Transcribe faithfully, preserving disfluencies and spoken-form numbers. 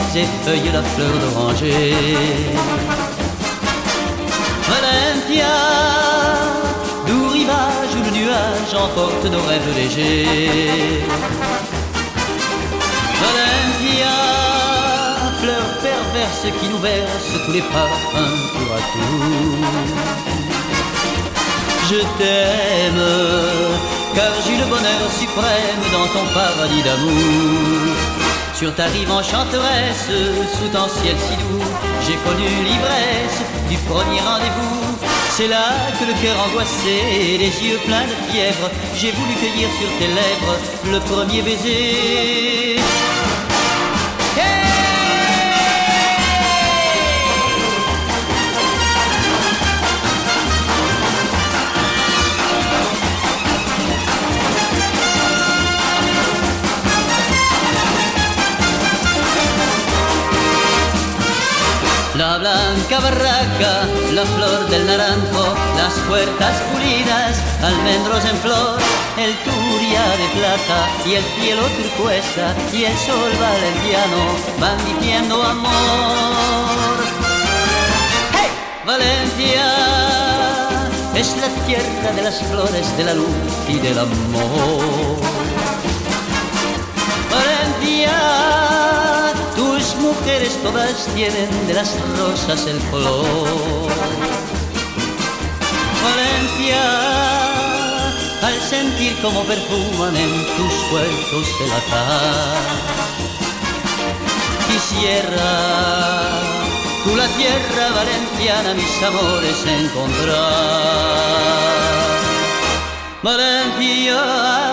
effeuille la fleur d'oranger. Valencia, doux rivage où le nuage emporte nos rêves légers. Valencia, fleur perverse qui nous verse tous les parfums tour à tour. Je t'aime, car j'ai le bonheur suprême dans ton paradis d'amour. Sur ta rive enchanteresse, sous ton ciel si doux, j'ai connu l'ivresse du premier rendez-vous. C'est là que le cœur angoissé, les yeux pleins de fièvre, j'ai voulu cueillir sur tes lèvres le premier baiser. La blanca barraca, la flor del naranjo, las puertas pulidas, almendros en flor, el turia de plata y el cielo turquesa y el sol valentiano van diciendo amor. ¡Hey! Valencia es la tierra de las flores, de la luz y del amor. Valencia, tus mujeres todas tienen de las rosas el color. Valencia, al sentir como perfuman en tus cuerpos el azar. Quisiera tú la tierra valenciana, mis amores encontrar. Valencia,